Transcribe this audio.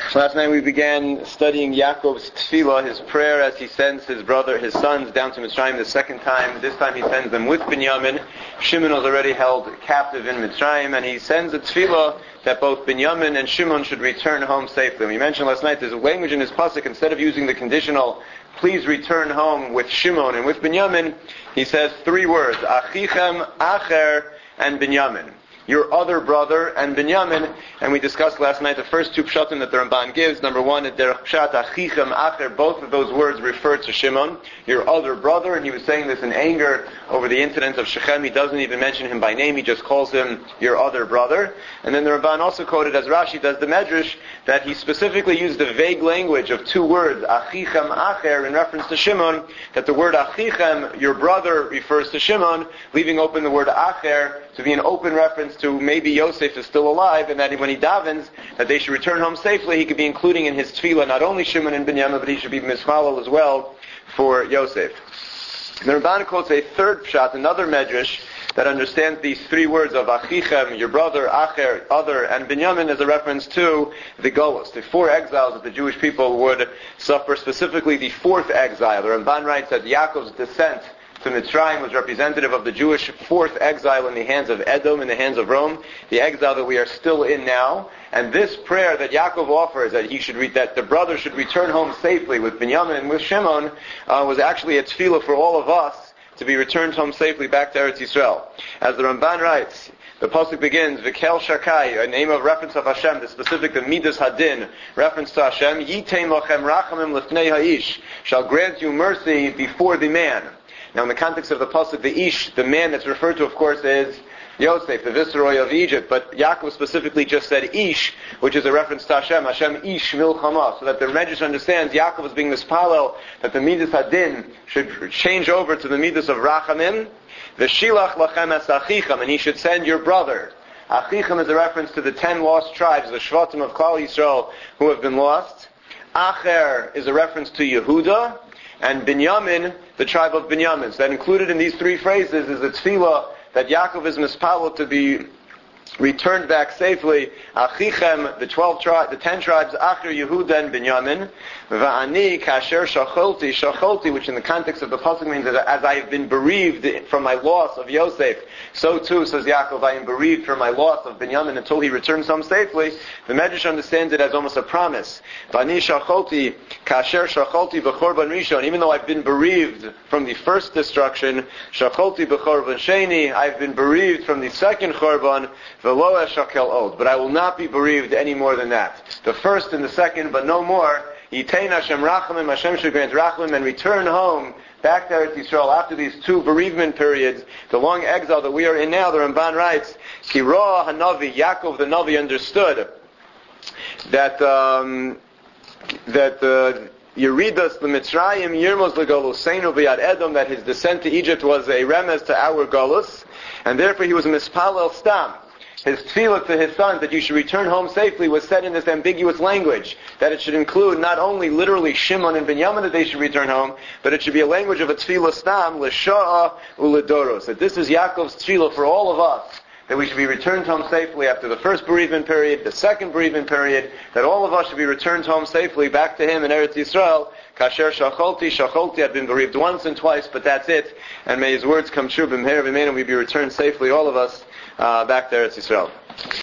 Last night we began studying Yaakov's tefillah, his prayer as he sends his sons down to Mitzrayim the second time. This time he sends them with Binyamin. Shimon was already held captive in Mitzrayim, and he sends a tefillah that both Binyamin and Shimon should return home safely. And we mentioned last night there's a language in his pasuk, instead of using the conditional, please return home with Shimon and with Binyamin, he says three words, Achichem, Acher, and Binyamin. Your other brother and Binyamin, and we discussed last night the first two pshatim that the Ramban gives. Number one, derech pshat achichem acher, both of those words refer to Shimon, your other brother, and he was saying this in anger over the incident of Shechem. He doesn't even mention him by name, he just calls him your other brother. And then the Ramban also quoted, as Rashi does the Medrash, that he specifically used the vague language of two words, achichem acher, in reference to Shimon, that the word achichem, your brother, refers to Shimon, leaving open the word acher to be an open reference to maybe Yosef is still alive, and that when he davens, that they should return home safely, he could be including in his tefillah not only Shimon and Binyamin, but he should be misfollowed as well for Yosef. The Ramban quotes a third pshat, another medrash, that understands these three words of Achichem, your brother, Acher, other, and Binyamin as a reference to the Golos, the four exiles that the Jewish people would suffer, specifically the fourth exile. The Ramban writes that Yaakov's descent to Mitzrayim was representative of the Jewish fourth exile in the hands of Edom, in the hands of Rome, the exile that we are still in now. And this prayer that Yaakov offers, that the brother should return home safely with Binyamin and with Shimon, was actually a tefillah for all of us to be returned home safely back to Eretz Yisrael. As the Ramban writes, the pasuk begins, V'kel Shakai, a name of reference of Hashem, the specific, the Midas Hadin, reference to Hashem, Yitein lochem rachamim lifnei ha'ish, shall grant you mercy before the man. Now in the context of the pasuk, the Ish, the man that's referred to, of course, is Yosef, the viceroy of Egypt. But Yaakov specifically just said Ish, which is a reference to Hashem. Hashem Ish milchama. So that the Medrash understands Yaakov is being mispalel, that the Midas Hadin should change over to the Midas of Rachamim. V'shilach lachem es achichem, and he should send your brother. Achichem is a reference to the 10 lost tribes, the Shvatim of Klal Yisrael, who have been lost. Acher is a reference to Yehuda. And Binyamin, the tribe of Binyamin. So that included in these three phrases is the tefillah that Yaakov is mispalel to be returned back safely. Achichem, the 10 tribes, Acher, Yehuda, and Binyamin. Va'ani, kasher shacholti, which in the context of the pasuk means that as I have been bereaved from my loss of Yosef, so too, says Yaakov, I am bereaved from my loss of Binyamin until he returns home safely. The Medrash understands it as almost a promise. Va'ani shacholti, kasher shacholti b'chorban rishon. Even though I've been bereaved from the first destruction, shacholti b'chorban sheni, I've been bereaved from the second chorban, v'lo eshakel od. But I will not be bereaved any more than that. The first and the second, but no more. Yitein Hashem rachamim, Hashem should grant rachamim, and return home back to Eretz Yisrael after these two bereavement periods, the long exile that we are in now. The Ramban writes, Ki ro'ah hanavi, Yaakov the Navi understood that Yeridas the Mitzrayim Yirmos leGoluseinu v'yad Edom, that his descent to Egypt was a remez to our Golus, and therefore he was a mispalel stam. His tefillah to his sons that you should return home safely was said in this ambiguous language, that it should include not only literally Shimon and Binyamin that they should return home, but it should be a language of a tefillah stam, l'sha'a u'ledoros, that this is Yaakov's tefillah for all of us, that we should be returned home safely after the first bereavement period, the second bereavement period, that all of us should be returned home safely back to him in Eretz Yisrael. Kasher shacholti, I've been bereaved once and twice, but that's it. And may his words come true, b'mher v'meinu, we be returned safely, all of us, back to Eretz Yisrael.